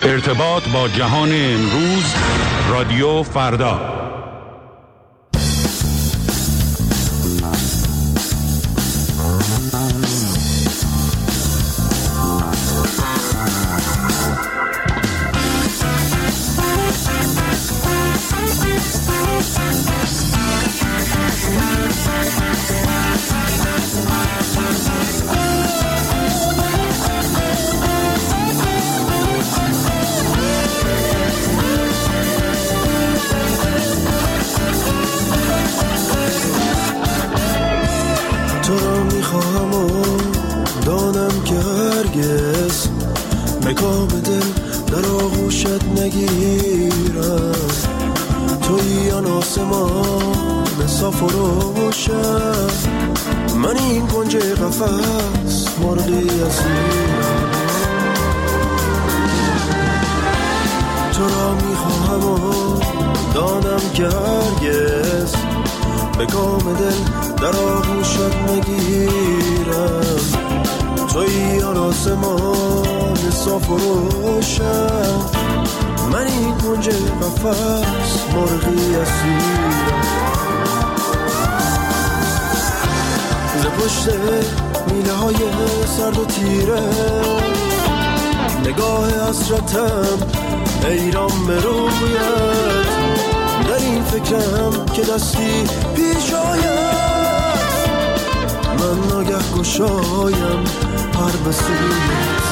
ارتباط با جهان امروز، رادیو فردا. میخواهم و دانم که هرگز به کام دل در آغوشت نگیرم. تویی آن آسمان صاف و روشن، من این کنج قفس مرغی اسیرم. تو را میخواهم و دانم که هرگز به کام دل در آغوشت نگیرم. تویی آن آسمان صاف و روشن، من این کنج قفس مرغی اسیرم. ز پشت میله های سرد و تیره نگاه حسرتم حیران به رویت. در این فکرم که دستی پیش آید، من ناگه گشایم پر به سویت.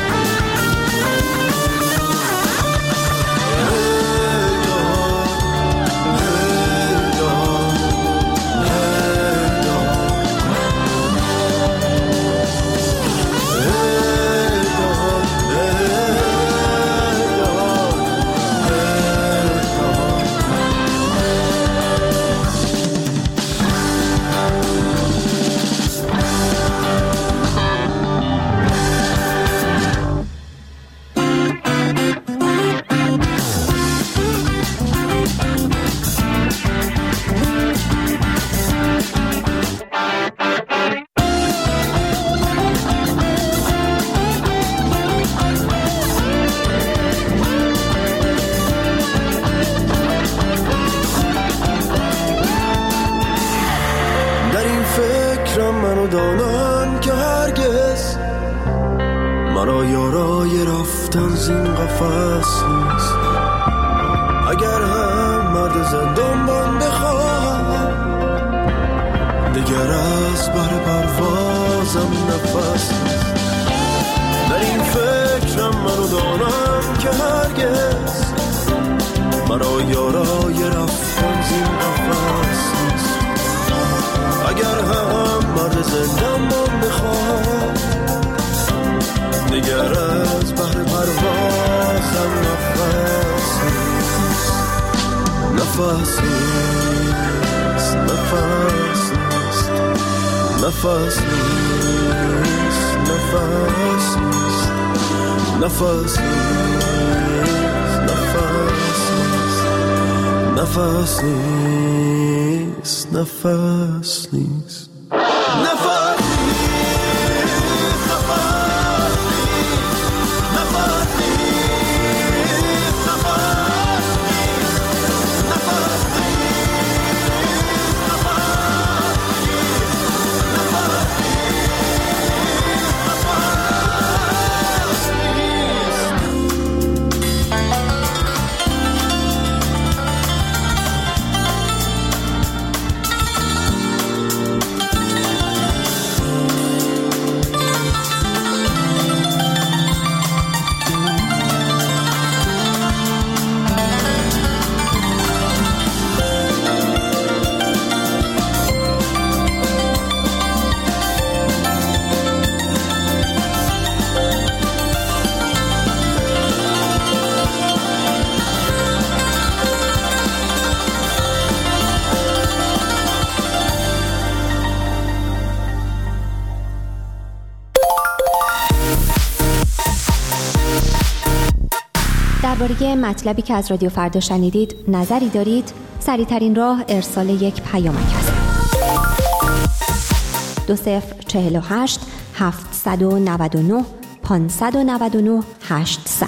منو دانم که هرگز مرا یارای رفتن زین قفس نیست. اگر هم مرد زندانبان بخواهم، دیگر از بر پروازم نفس نیست. در این فکرم منو دانم که هرگز مرا یارای رفتن زین قفس نیست. اگر هم مرد زندانبان بخوام، دیگر از بحر پروازم نفس نیست. نفس نیست، نفس نیست، نفس نیست، نفس نیست، نفس نیست، نفس نیست، نفس نیست. درباره مطلبی که از رادیو فردا شنیدید نظری دارید؟ سریع‌ترین راه ارسال یک پیامک است. 2048 799 599 800.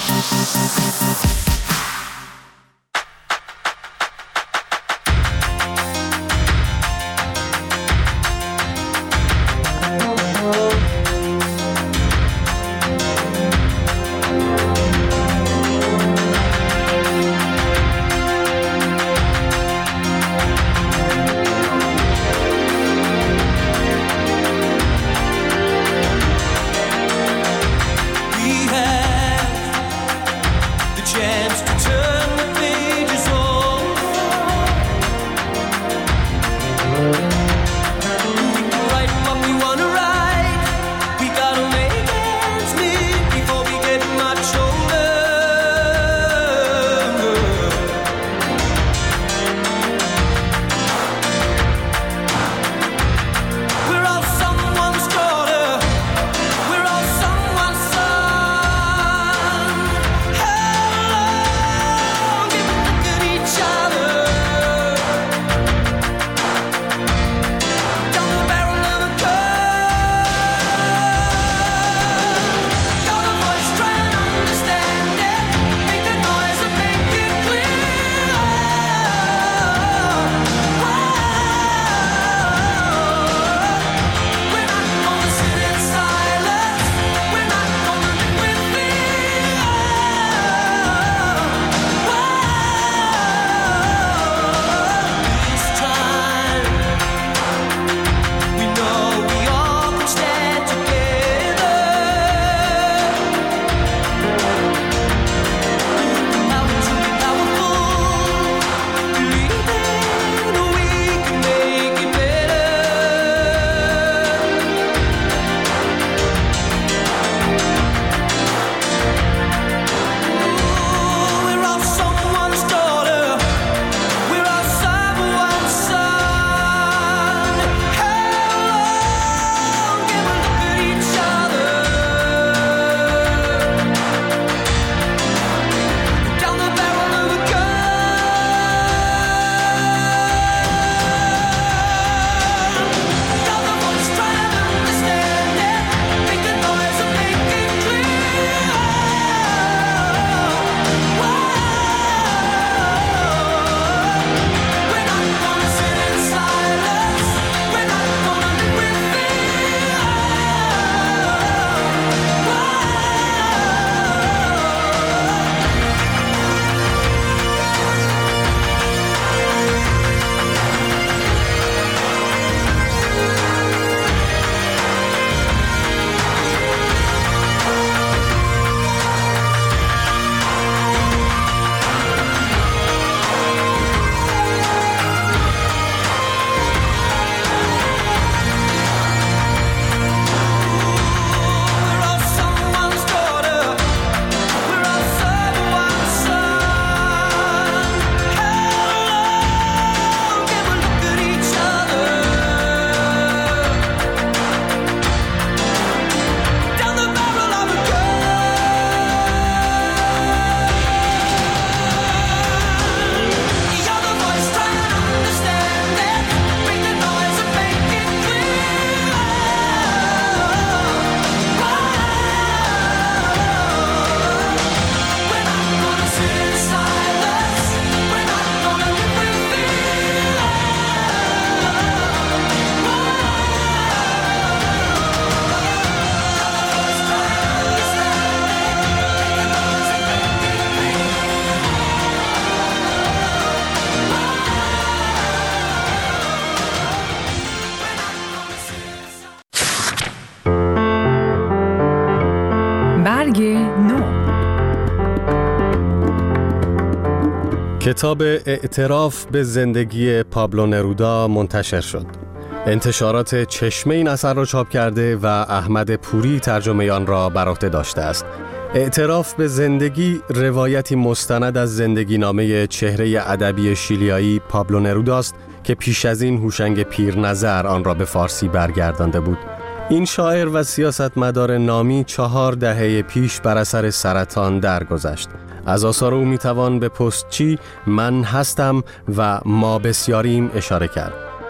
کتاب اعتراف به زندگی پابلو نرودا منتشر شد. انتشارات چشمه این اثر را چاپ کرده و احمد پوری ترجمه آن را بر عهده داشته است. اعتراف به زندگی روایتی مستند از زندگی نامه چهره ادبی شیلیایی پابلو نروداست که پیش از این هوشنگ پیرنظر آن را به فارسی برگردانده بود. این شاعر و سیاستمدار نامی 4 دهه پیش بر اثر سرطان درگذشت. از آثار او میتوان به پستچی، من هستم و ما بسیاریم اشاره کرد.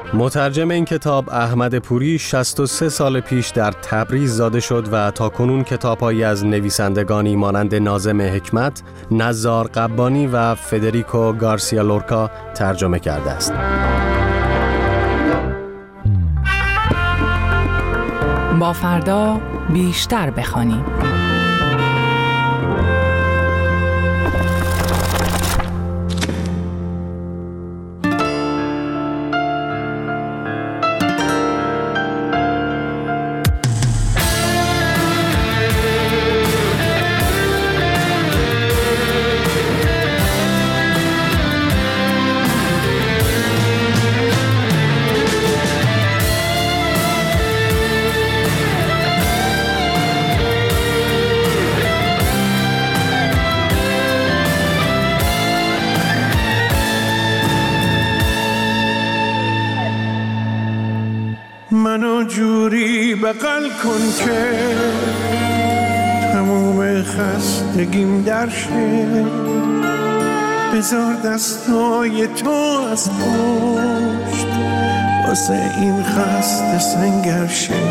مترجم این کتاب احمد پوری 63 سال پیش در تبریز زاده شد و تاکنون کتاب‌هایی از نویسندگانی مانند ناظم حکمت، نزار قبانی و فدریکو گارسیا لورکا ترجمه کرده است. با فردا بیشتر بخوانیم. منو جوری بغل کن که تموم خستگیم درشه، بذار دستای تو از پشت واسه این خسته سنگر شه.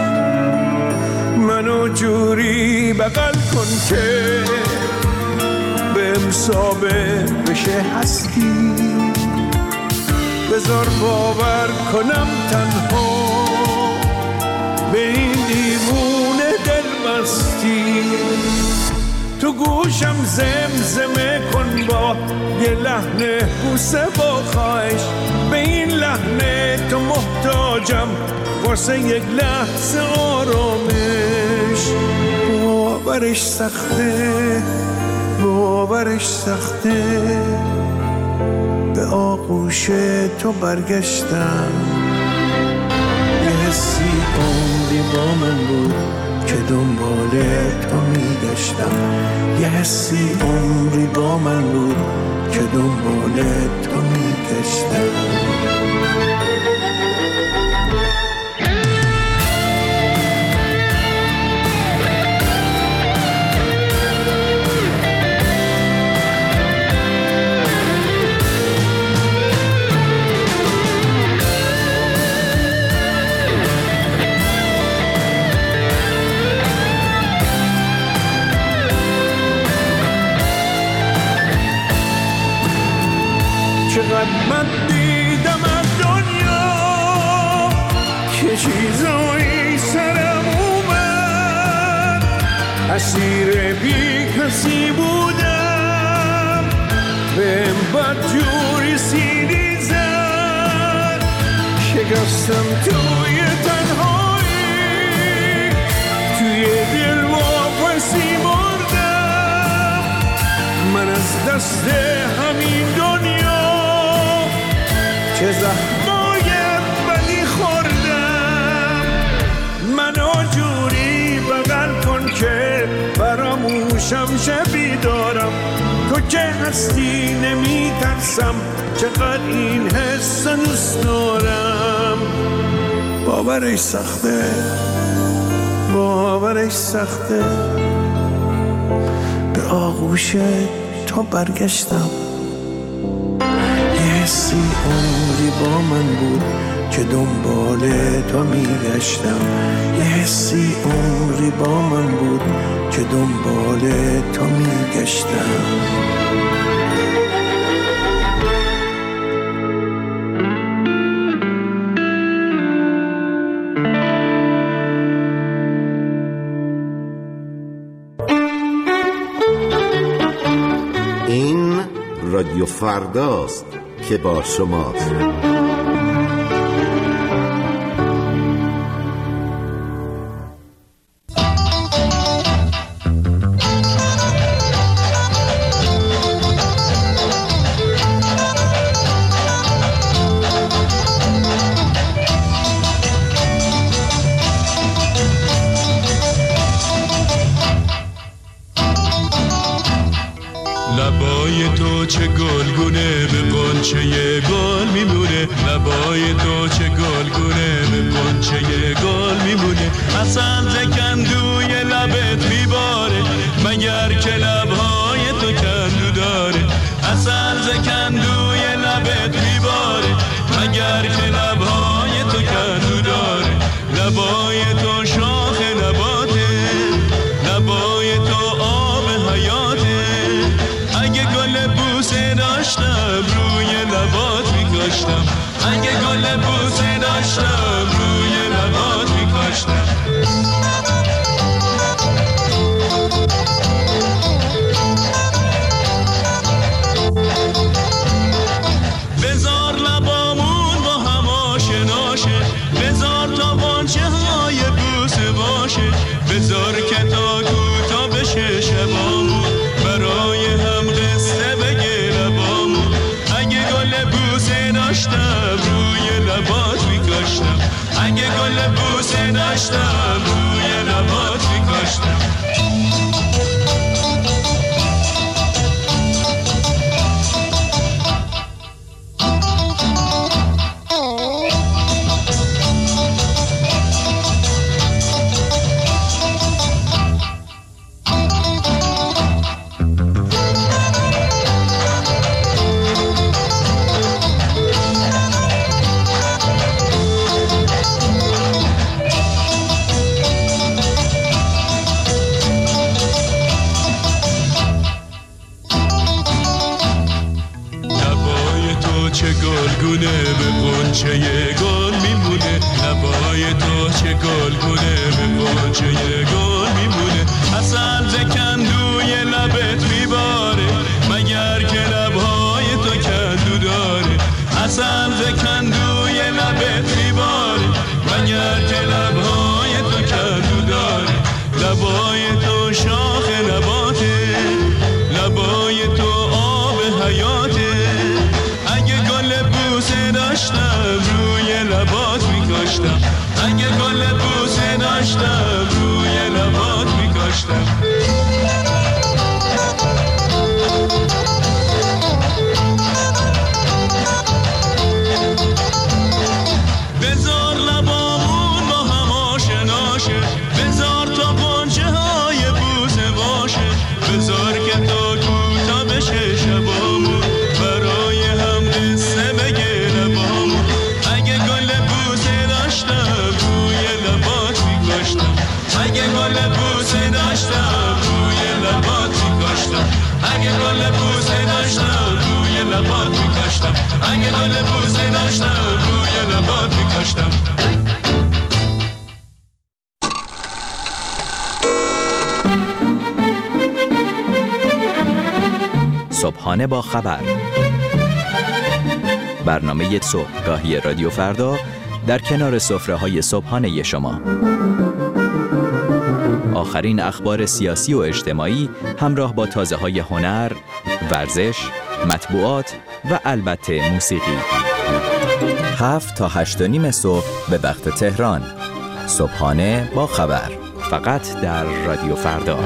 منو جوری بغل کن که بهم ثابت بشه هستی، بذار باور کنم تنها به این دیوونه دل مستی. تو گوشم زمزمه کن با یه لحن بوسه با خواهش، به این لحن تو محتاجم واسه یک لحظه آرامش. باورش سخته، باورش سخته، به آغوش تو برگشتم. یه حسی عمری با من بود که دنبال تو میگشتم، یه حسی عمری با من بود که دنبال تو میگشتم. چقدر من دیدم از دنیا که چیزایی سرم اومد، اسیر بی کسی بودم، بهم بدجوری سینی زد، شکستم توی تنهایی، توی دل واپسی مردم. من از دست همین دنیا چه زخمای بدی خوردم. منو جوری بغل کن که فراموشم شبی دارم، تو که هستی نمی ترسم، چقدر این حس دوست دارم. باورش سخته، باورش سخته، به آغوش تو برگشتم. حسی عمری با من بود که دنبال تو میگشتم، یه حسی عمری با من بود که دنبال تو میگشتم. این رادیو فرداست که با شماست. لبای تو چه گلگونه به قنچه گل میمونه، لبای تو چه گلگونه به قنچه گل میمونه. اصل زکندوی لبت میباره مگر که لبهای تو کندو داره، اصل زکندوی لبت میباره مگر که لبهای میکاشتم اگه گل بوسه داشتم روی لبات میکاشتم بذار لبامون با هم آشنا شه بذار تا غنچه های بوسه باشه بذار که تا کوتا بشه شبامون برای هم قصه بگه لبامون اگه گل بوسه داشتم روی لبات میکاشتم اگه گل بوسه داشتم روی لبات میکاشتم چه گلگونه به غنچه گل میمونه لبای تو چه گلگونه به غنچه گل میمونه عسل ز کندوی لبت میباره مگر که لبهای تو کندو داره عسل ز کندوی لبت میباره مگر که لبهای تو کندو داره لبای تو شاخ نباته لبای تو آب حیاته بوسه داشتم روی لبات میکاشتم اگه گل بوسه داشتم روی لبات میکاشتم بذار لبامون با هم آشنا شه بذار تا غنچه های بوسه باشه بذار که تا کوتا بشه شبامون برای هم قصه بگه لبامون اگه گل بوسه داشتم روی لبات میکاشتم اگه گل بوسه داشتم روی لبات میکاشتم اگه گل بوسه داشتم روی لبات میکاشتم اگه گل بوسه داشتم روی لبات میکاشتم صبحانه با خبر، برنامه صبحگاهی رادیو فردا در کنار سفره‌های صبحانه شما. آخرین اخبار سیاسی و اجتماعی همراه با تازه‌های هنر، ورزش، مطبوعات و البته موسیقی. 7 تا 8:30 صبح به وقت تهران. صبحانه با خبر، فقط در رادیو فردا.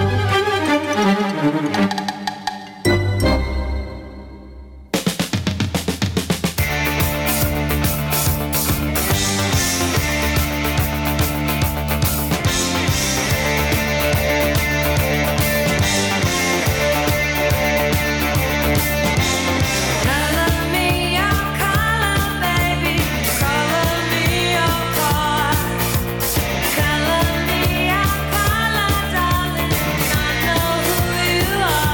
You are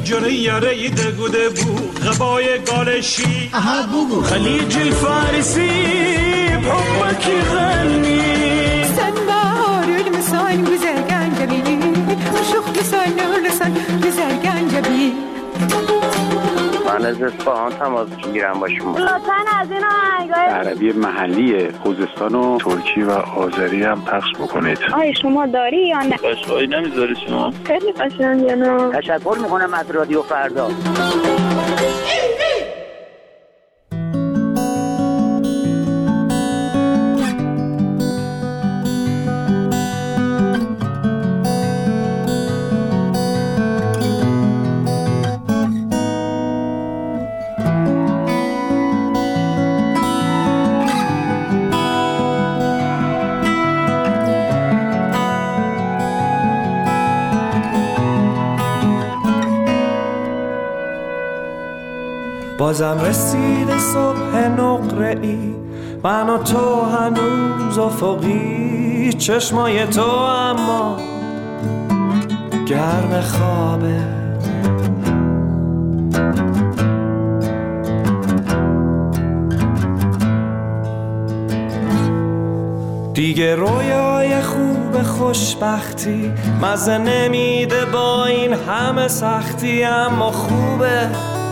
جره یاره دگوده بو غبای گالشی خلیج الفارسی بحبك يغني سنبار المسان وزرقان جبي وشوخ لسان ولسان وزرقان جبي من از اصفهان تماس میگیرم با شما. لطفاً از این آهنگای عربی محلی خوزستان و ترکی و آذری هم پخش بکنید. آیا شما داری یا نه؟ قشقایی نمیذاری شما؟ خیلی قشنگه نه؟ تشکر میکنم از رادیو فردا. بازم رسید صبح نقره‌ای من و تو هنوز افقی چشمای تو اما گرم خوابه دیگه رویای خوب خوشبختی مزه نمیده با این همه سختی اما خوبه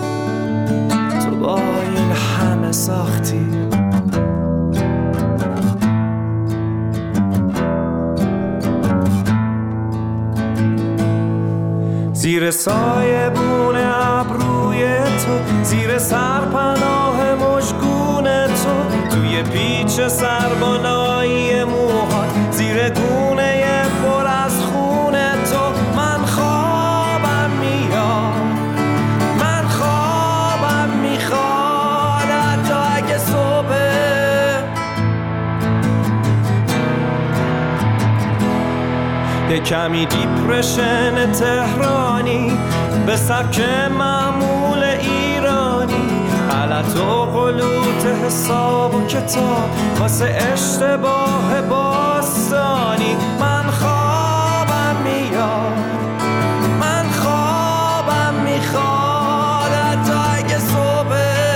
با این همه ساختی زیر سایبون ابروی تو زیر سرپناه مژگون تو توی پیچ سربالایی موهات زیر گونه پر از خون تو من خوابم میاد من خوابم میخواد حتی اگه صبح یه کمی دیپرشن تهرانی به سبک معمول ایرانی غلط و غلوط حساب و کتاب واسه اشتباه باستانی من خوابم میاد من خوابم میخواد حتی اگه صبح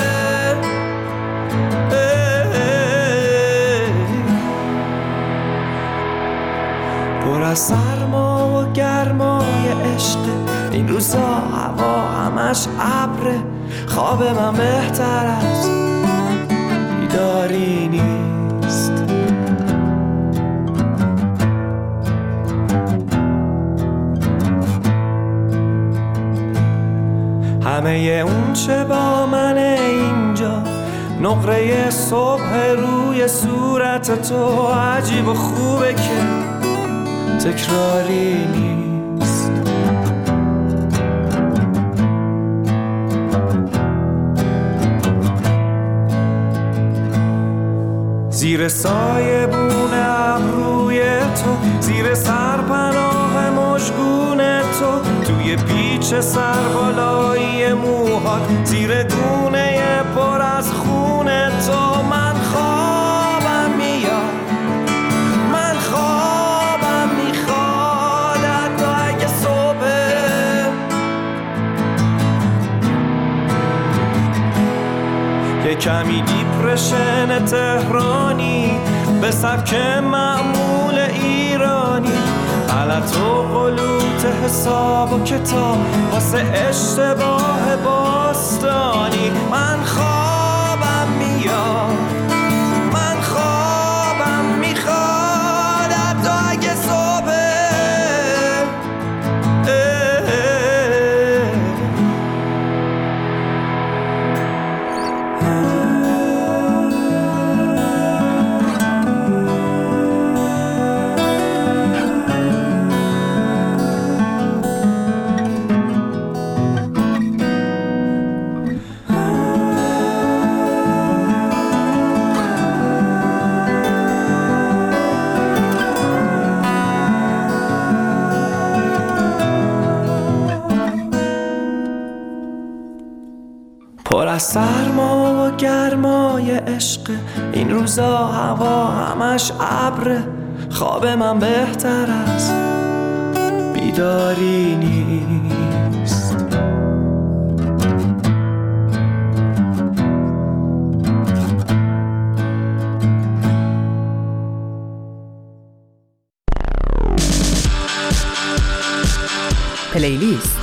پر از سرما و گرمای عشق این روزا هوا همش ابره خواب من بهتر از بیداری نیست همه اون چه با منه اینجا نقره صبح روی صورت تو عجیب و خوبه که تکراری نیست زیر سایبون ابروی تو زیر سرپناه مژگون تو توی پیچ سربالایی موهات زیر گونه پر از خون تو من خوابم میاد من خوابم میخواد حتی اگه صبح یه کمی دیپرشن تهرانی به سبک معمول ایرانی غلط و غلوط حساب و کتاب واسه اشتباه باستانی من خوابم میاد من خوابم میخواد حتی اگه صبح پر از سرما و گرمای عشق این روزا هوا همش ابره خواب من بهتر از بیداری نیست پلیلیست.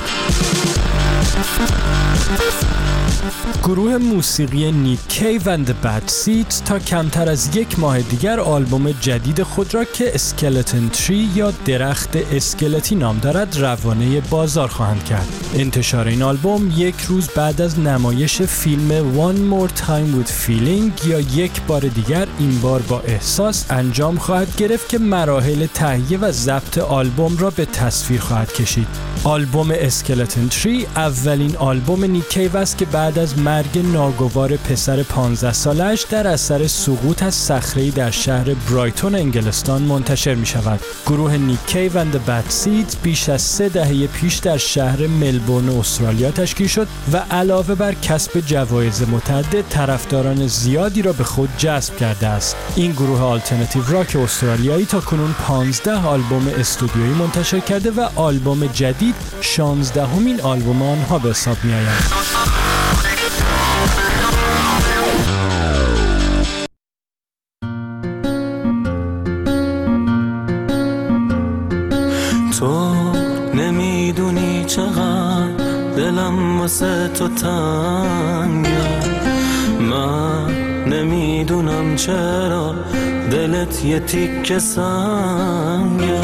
گروه موسیقی نیک کیو اند د بد سیدز تا کمتر از یک ماه دیگر آلبوم جدید خود را که اسکلتن تری یا درخت اسکلتی نام دارد روانه بازار خواهند کرد. انتشار این آلبوم یک روز بعد از نمایش فیلم One More Time with Feeling یا یک بار دیگر این بار با احساس انجام خواهد گرفت که مراحل تهیه و ضبط آلبوم را به تصویر خواهد کشید. آلبوم اسکلتن تری اولین آلبوم نیک کیو است که بعد از مرگ ناگوار پسر 15 سالش در اثر سقوط از صخره‌ای در شهر برایتون انگلستان منتشر می شود. گروه نیک کیو اند د بد سیدز بیش از 3 دهه پیش در شهر ملبورن استرالیا تشکیل شد و علاوه بر کسب جوایز متعدد طرفداران زیادی را به خود جذب کرده است. این گروه آلترناتیو راک استرالیایی تا کنون 15 آلبوم استودیویی منتشر کرده و آلبوم جدید 16مین آلبوم آنها به حساب می آید. تو نمیدونی چقدر دلم واسه تو تنگه، من نمیدونم چرا دلت یه تیکه سنگه.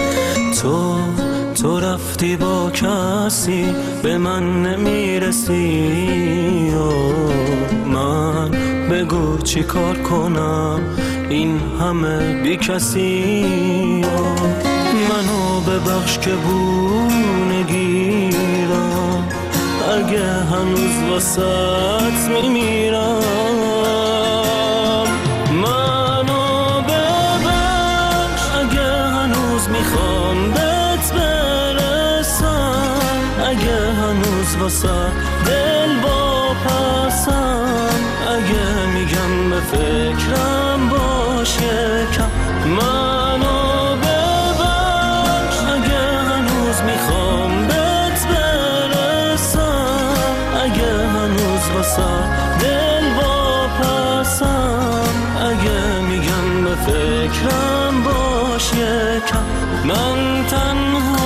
تو رفتی با کسی به من نمیرسی، من بگو چی کار کنم این همه بی کسی. منو ببخش که بونگیرم، اگه هنوز واسط میمیرم. منو ببخش اگه هنوز میخوام بهت برسم، اگه هنوز واسط دل واپسم، اگه میگم به فکرم باش یکم. منو ببخش اگه هنوز میخوام بهت برسم، اگه هنوز واسه دل واپسم، اگه میگم به فکرم باش یکم. من تنها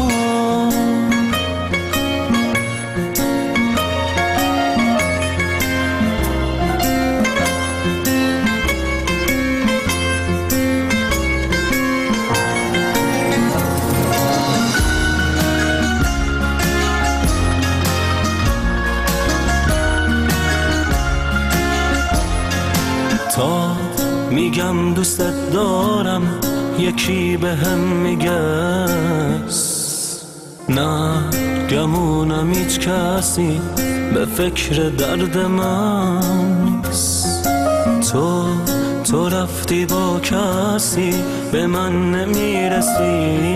میگم دوستت دارم، یکی به هم میگه نه، گمونم هیچ کسی به فکر درد من نیست. تو رفتی با کسی به من نمیرسی،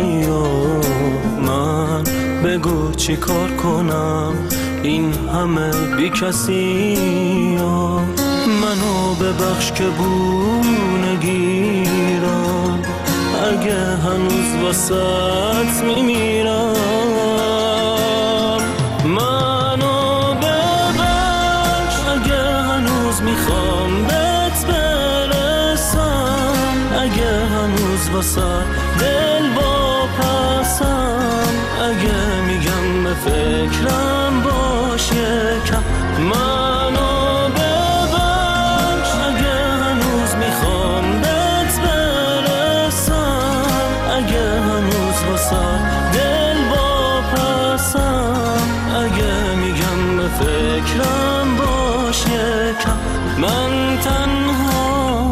من بگو چی کار کنم این همه بی کسی. منو ببخش که بونگیرم، اگه هنوز واسط میمیرم. منو ببخش اگه هنوز میخوام بهت برسم، اگه هنوز واسط دل واپسم، اگه میگم به فکرم باش یکم. منو فکرم باش یکم. من تنها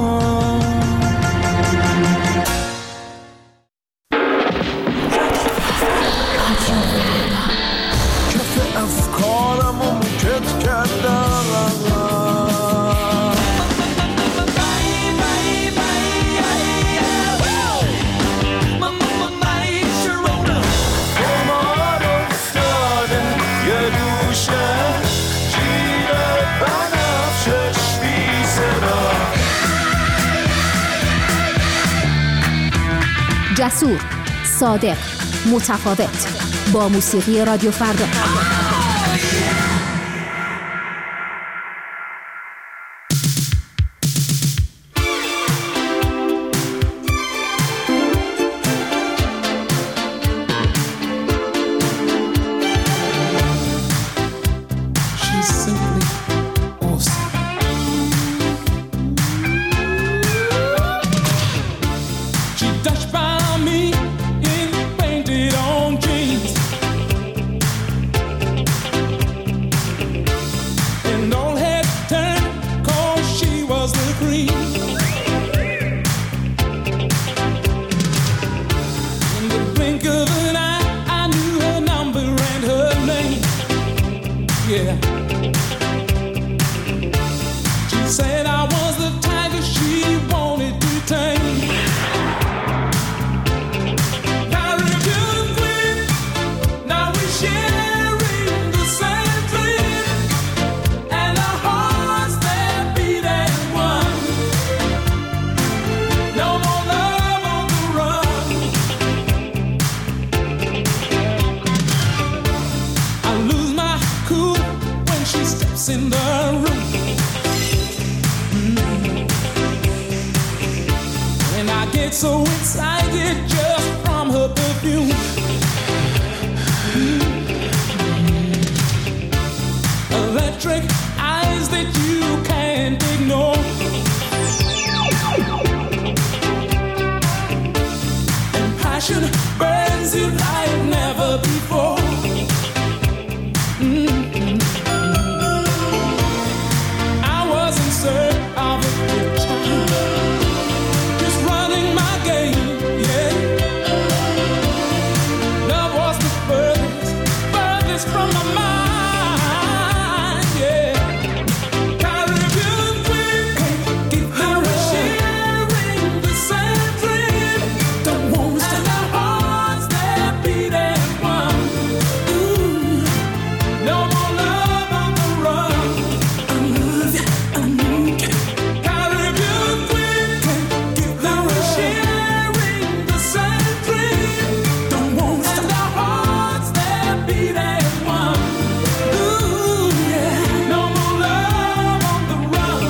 کف افکارم رو مکت کردم، جسور، صادق، متفاوت، با موسیقی رادیو فردا. She dashed by me in painted on jeans, and all had turned 'cause she was the queen. In the blink of an eye, I knew her number and her name. Yeah. She said I was the tiger she wanted to tame. Caribbean queen, now we're sharing the same dream, and our hearts they're beating one. No more love on the run. I lose my cool when she steps in the room. And I get so excited just from her perfume. Electric eyes that you can't ignore, and passion burns you like never before. I was in search of a good time, just running my game, yeah. Love was the furthest from my mind, yeah. Caribbean queen, now we're sharing the same dream. Don't want to stop our hearts, they're beating one. Ooh, no more love on the run. I love you, I know you. Caribbean queen, now we're sharing the same dream. Don't want to stop our hearts, they're beating one. Ooh, yeah, no more love on the run.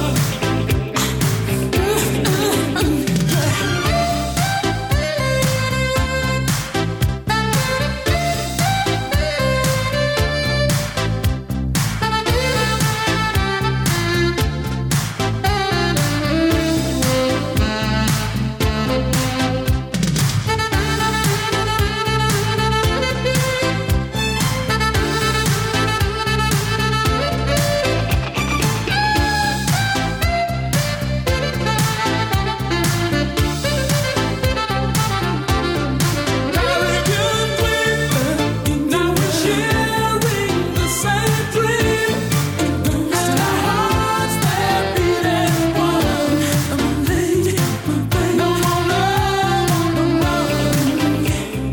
Caribbean queen, now we're sharing the same dream. And our hearts they're beating one. I'm a lady, my baby. No more love on the run.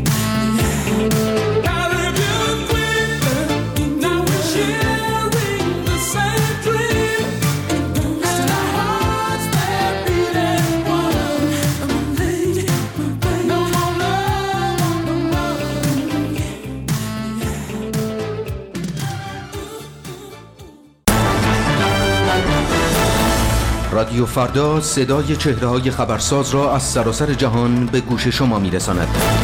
Caribbean queen, now we're sharing the same dream. And our hearts they're beating one. I'm a lady, my baby. No more love on the run. رادیو فردا صدای چهره‌های خبرساز را از سراسر جهان به گوش شما می‌رساند.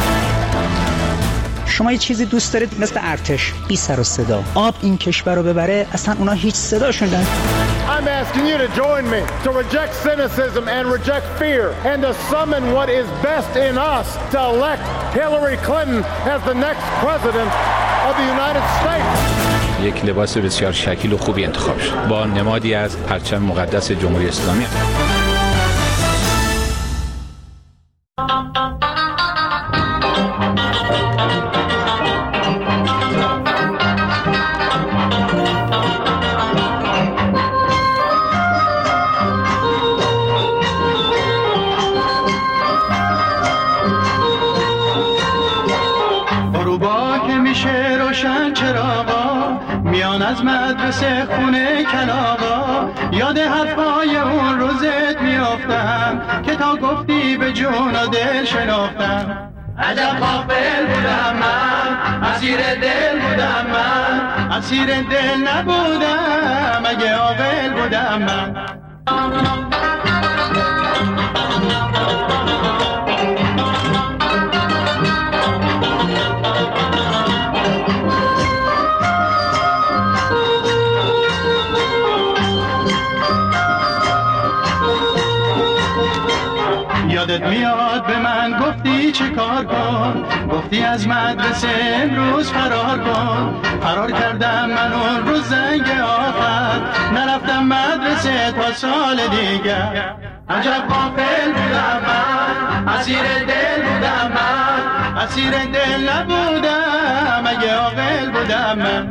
شما یه چیزی دوست دارید مثل ارتش، بی سر و صدا، آب این کشور رو ببره، اصلا اونا هیچ صداشون نداره. I'm asking you to join me to reject cynicism and reject fear and to summon what is best in us to elect Hillary Clinton as the next president of the United States. یک لباس بسیار شکیل و خوبی انتخاب شد با نمادی از پرچم مقدس جمهوری اسلامی. غروبا که میشه روشن چراغا میان از مدرسه خونه کلاغا، یاد حرفای اون روزت میافتم که تا گفتی به جون و دل شناختم. عجب غافل بودم من، اسیر دل بودم من، اسیر دل نبودم اگه عاقل بودم من. یادت میاد میاد به من گفتی چه کار کن، گفتی از مدرسه امروز فرار کن. فرار کردم من اون روز زنگ آخر، نرفتم مدرسه تا سال دیگر. عجب غافل بودم من، اسیر دل بودم من، اسیر دل نبودم اگه عاقل بودم من.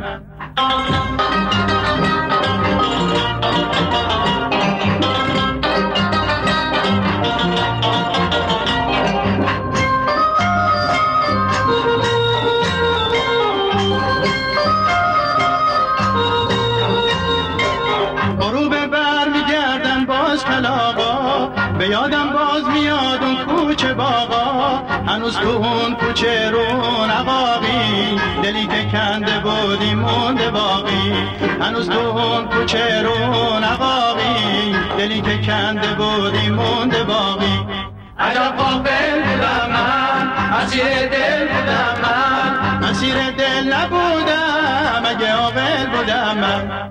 به یادم باز میاد اون کوچه باغا، هنوز تو اون کوچه رون عقاقی، دلی که کنده بودی مونده باقی. هنوز تو اون کوچه رون عقاقی، دلی که کنده بودی مونده باقی. عجب غافل بودم من، اسیر دل بودم من، اسیر دل نبودم اگه عاقل بودم من.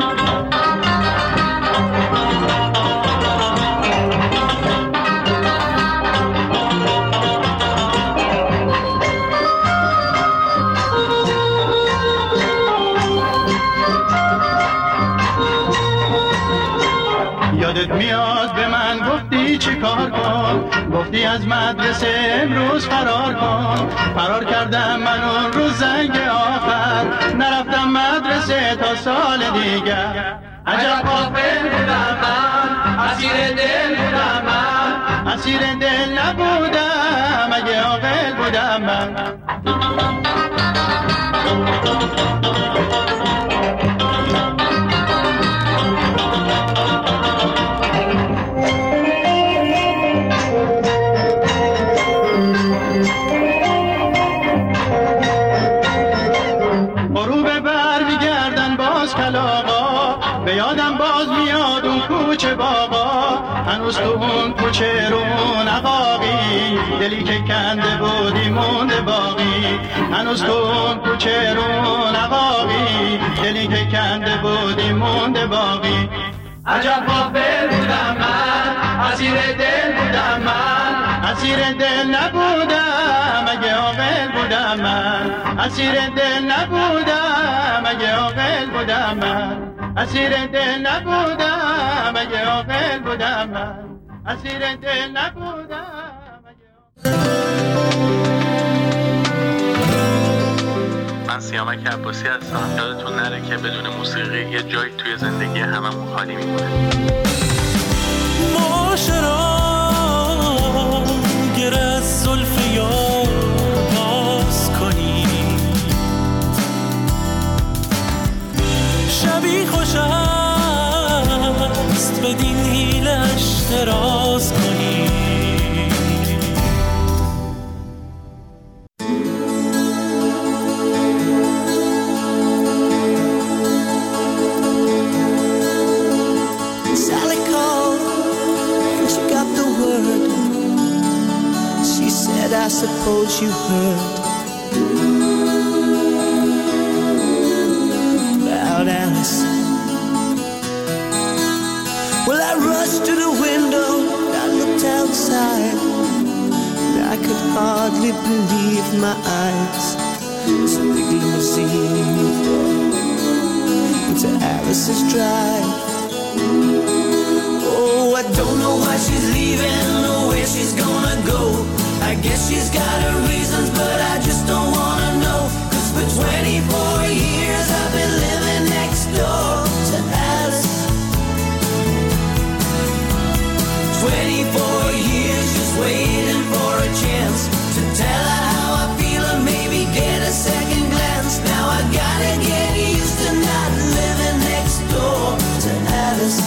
یادت میاد به من گفتی چه کار کن، گفتی از مدرسه امروز فرار کن. فرار کردم من اون روز زنگ آخر، نرفتم مدرسه تا سال دیگر. عجب غافل بودم من، اسیر دل بودم من، اسیر دل نبودم اگه عاقل بودم من. به یادم باز میاد اون کوچه باغا، هنوز تو اون کوچه رون عقاقی، دلی که کنده بودی مونده باقی. هنوز تو اون کوچه رون عقاقی، دلی که کنده بودی مونده باقی. عجب غافل بودم من، اسیر دل بودم من، اسیر دل نبودم اگه عاقل بودم من. اسیر دل نبودم اگه عاقل بودم من. اسیر دل نبودم اگه عاقل بودم من. اسیر دل نبودم اگه. من سیامک عباسی هستم. یادتون نره که بدون موسیقی یه جایی توی زندگی هممون خالی میمونه. ماشرا گر از زلف یار باز کنی، شبی خوش است بدین حیلش دراز کنی. Sally called and she got the word. She said, I suppose you heard about Alice. Well, I rushed to the window, I looked outside, and I could hardly believe my eyes. This big limousine into Alice's drive. Oh, I don't know why she's leaving or where she's gonna go. I guess she's got her reasons, but I just don't wanna know. 'Cause for 24 years I've been living next door to Alice. 24 years just waiting for a chance to tell her how I feel and maybe get a second glance. Now I gotta get used to not living next door to Alice.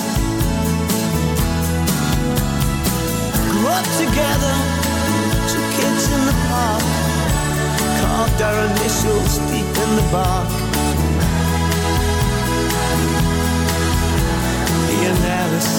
Grew up together, 2 kids in the park, carved our initials deep in the bark. Me and Alice.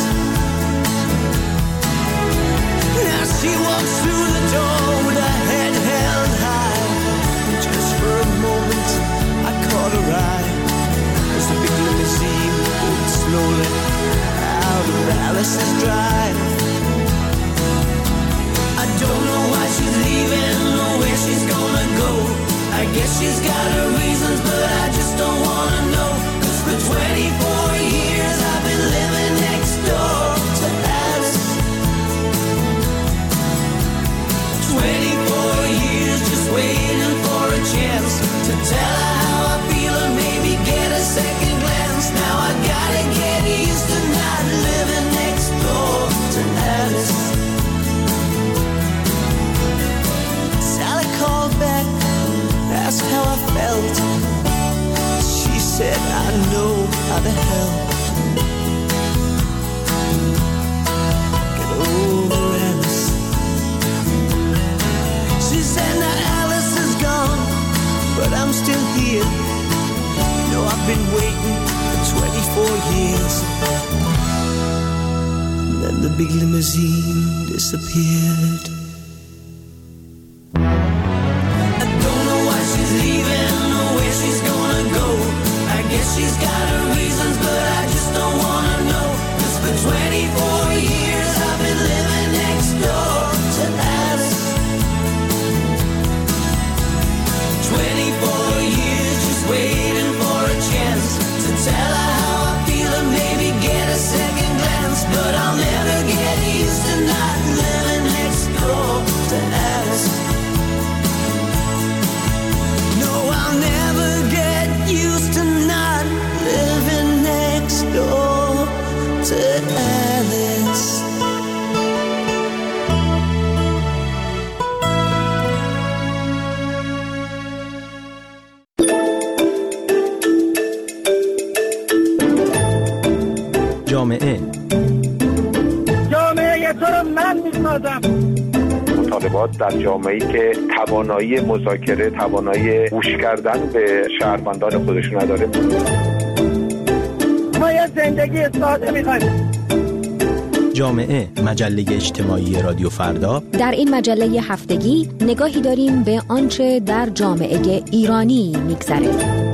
Now she walks through the door with her head held high, and just for a moment I caught her eye as the big limousine pulled slowly out of Alice's drive. I don't guess she's got her reasons, but I just don't wanna know. 'Cause for 24 years I've been living next door to Alice. 24 years just waiting for a chance to tell her how I feel and maybe get a second glance. Now I gotta get used to not living next door to Alice. Sally called back, asked how I felt. She said, I know how to help. Get over Alice. She said, now Alice is gone, but I'm still here. You know I've been waiting for 24 years. And then the big limousine disappeared. I don't know why she's leaving or where she's gonna go. I guess she's got her reasons, but I just don't wanna know. 'Cause for 24 years I've been living next door to Alice. 24 years just waiting for a chance to tell her how I feel and maybe get a second glance. But I'll never get used to not living next door to Alice. No, I'll never get used to not living next door to Alice. جامعه تو رو من میسازم. مطالبات در جامعه‌ای که توانایی مذاکره، توانایی گوش کردن به شهروندان خودش نداره. ما یه زندگی ساده می‌خوایم. جامعه، مجله اجتماعی رادیو فردا. در این مجله هفتگی نگاهی داریم به آنچه در جامعه ایرانی می‌گذره.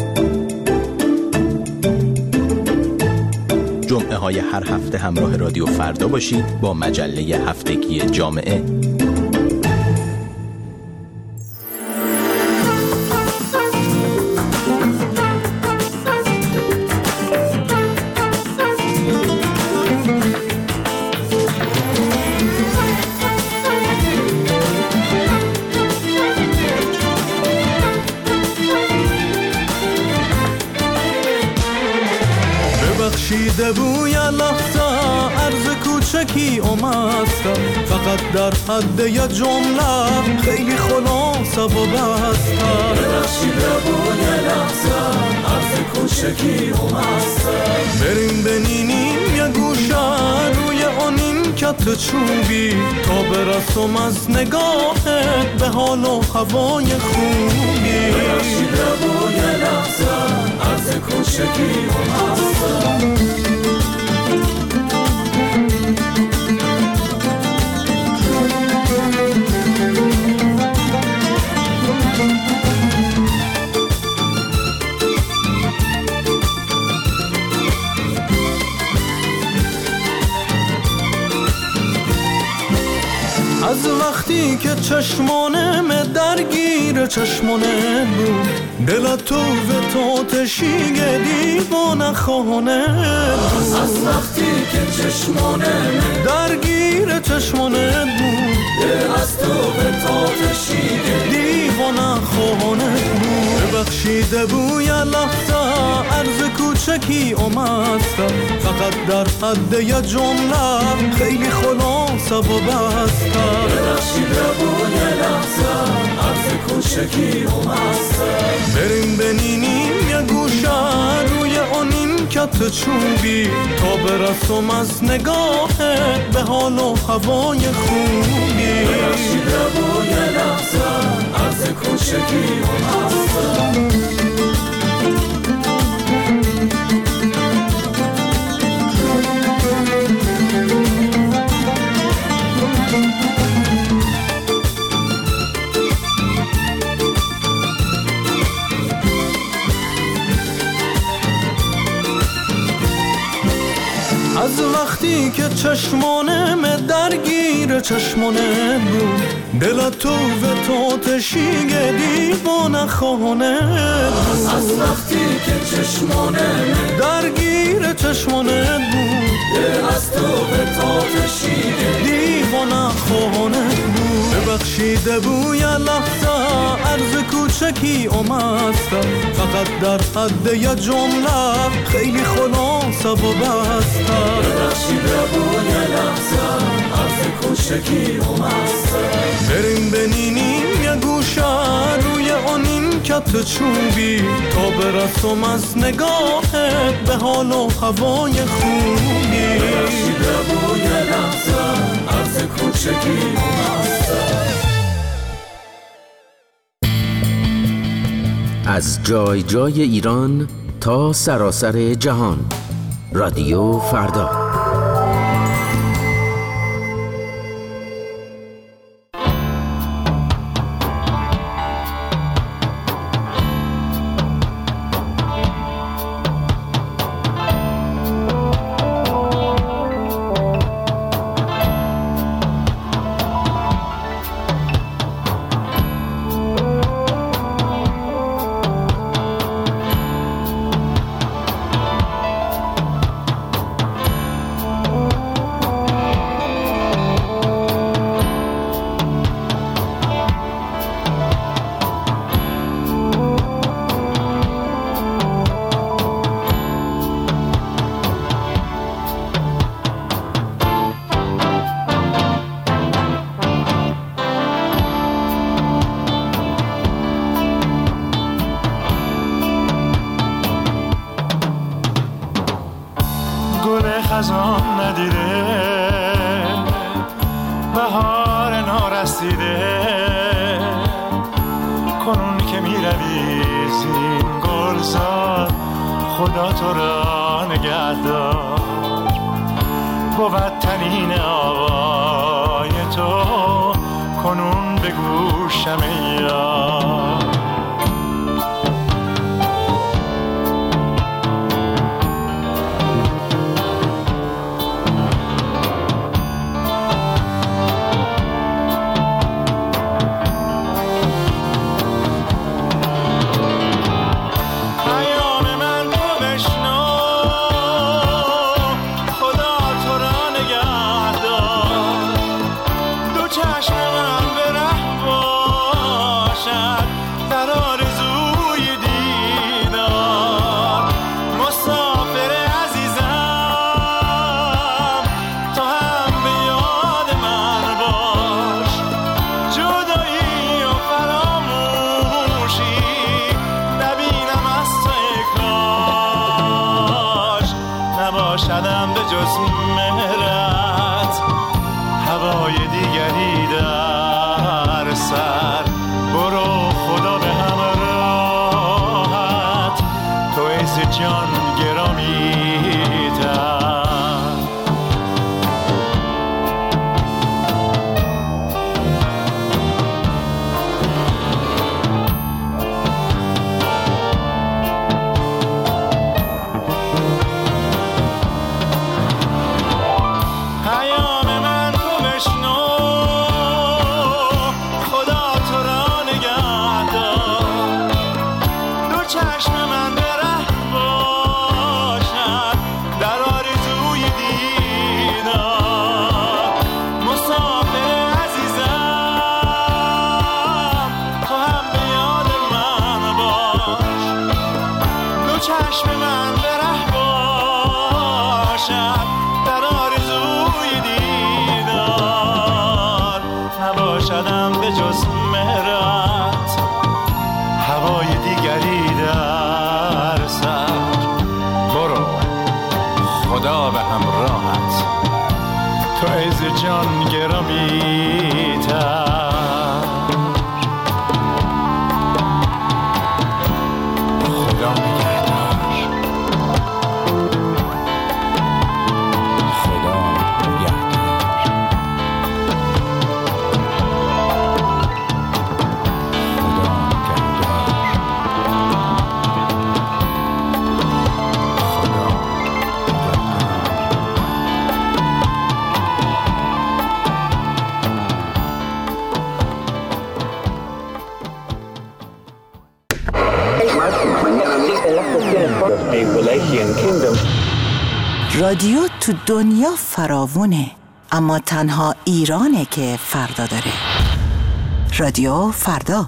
جمعه های هر هفته همراه رادیو فردا باشید با مجله هفتگی جامعه. بخشیده بوی لحظه عرض کوچکی اومستم، فقط در حد یه جمله خیلی خلاصه و بستم. بخشیده بوی لحظه عرض کوچکی اومستم، بریم بنینیم یه گوشه روی آنین کت چوبی تا برسم از نگاهت به حال و هوای خوبی. بخشیده بوی لحظه عرض کوچکی اومستم. از وقتی که چشمانم درگیر چشمانت بود، دلت تو و تاتشیگه دیوانه خانه بود. از وقتی که چشمانم درگیر چشمانت بود، دل از تو و تاتشیگه دیوانه خانه بود. ببخشیده بوی لحظه عرض کوچکی اومستم، فقط در حد یه جمله خیلی خلاصه و بستم. ببخشیده بوی لحظه عرض کوچکی اومستم، بریم بنینیم یه گوشه روی آنین کت چوبی تا برسم از نگاهت به حال و هوای خوبی. ببخشیده بوی لحظه عرض کوچکی اومستم. از وقتی وقتی که چشمانم درگیر چشمانت بود، دل تو و تو تشیگه دیوانه خانه بود. از وقتی که چشمانم درگیر چشمانت بود، دل از تو و تو تشیگه دیوانه خانه بود. ببخشیده بو یه لحظه عرض کوچکی اومستم، فقط در حد یه جمله خیلی خلاصه و بستم. ببخشیده بو یه لحظه عرض کوچکی اومستم، بریم بنینیم یه گوشه روی اون این کت چوبی، تا برسم از نگاهت به حال و هوای خوبی. ببخشیده بو یه لحظه عرض کوچکی اومستم. از جای جای ایران تا سراسر جهان، رادیو فردا. خزان ندیده، بهار نارسیده، کنون که می روی زین گلزار، خدا تو را نگه دار. بود تنین آوای تو کنون به گوشم یار. نباشدم به جز مهرت هوای دیگری در سر. برو خدا به همراهت، تو عز جان گرامی تر. چشم من به ره باشد در آرزوی دیدار. نباشدم به جز مهرت هوای دیگری در سر. برو خدا به همراهت، تو عز جان گرامی تر. رادیو تو دنیا فراوونه، اما تنها ایرانه که فردا داره. رادیو فردا.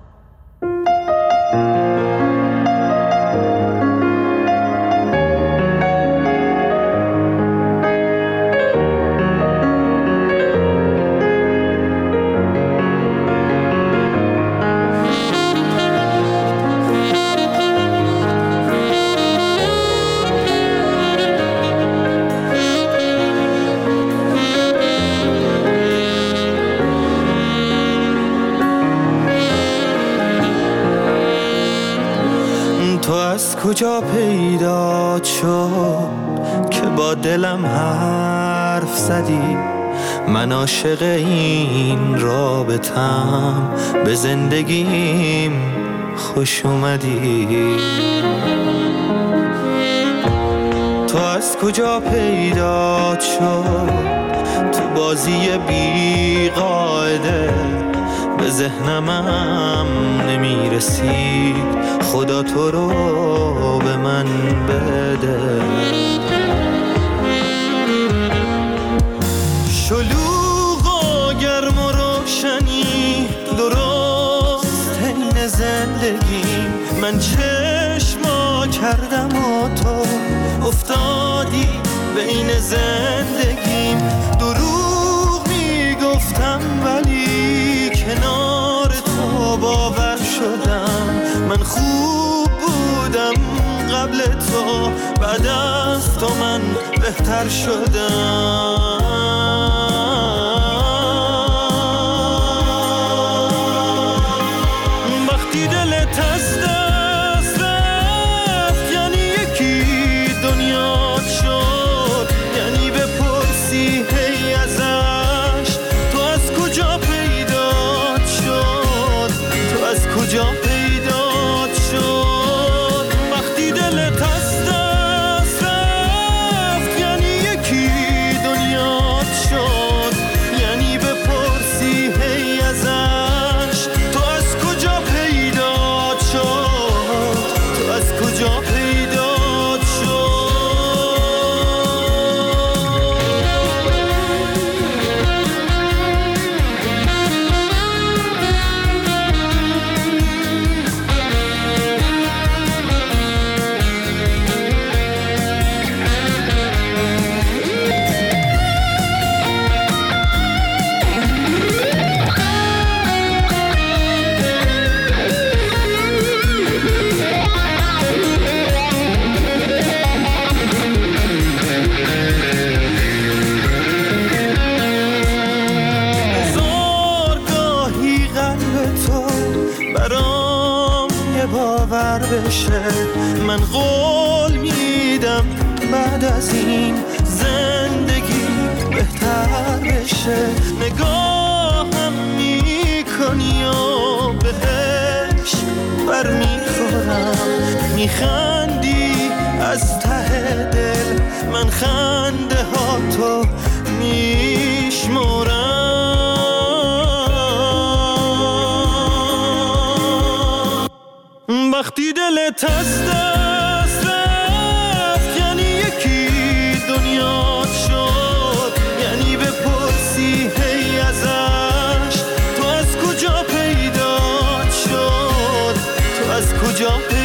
کجا پیدا شد که با دلم حرف زدی؟ من عاشق این رابطم، به زندگیم خوش اومدی. تو از کجا پیدا شد تو بازی بی قاعده؟ به ذهنمم نمیرسید، خدا تو رو به من بده. شلوغ و گرم و روشنی درست این زندگیم، من چشما کردم و تو افتادی بین زندگیم. دروغ میگفتم ولی کنار تو باور شدم. من خوب بودم قبل تو، بعد از تو من بهتر شدم. وقتی دلت از دست رفت یعنی یکی دنیا شد، یعنی بپرسی هی ازش تو از کجا پیدا شد، تو از کجا پیدا شد. وقتی دلت از دست رفت یعنی یکی دنیا شد، یعنی بپرسی هی ازش تو از کجا پیدا شد، تو از کجا پیدا شد. من قول میدم بعد از این زندگی بهتر بشه. نگاهم میکنی و بهش بر میخورم، میخندی از ته دل، من خنده ها تو میشمرم. وقتی دلت از دست رفت یعنی یکی دنیا شد، یعنی بپرسی هی ازش تو از کجا پیدا شد، تو از کجا پیدا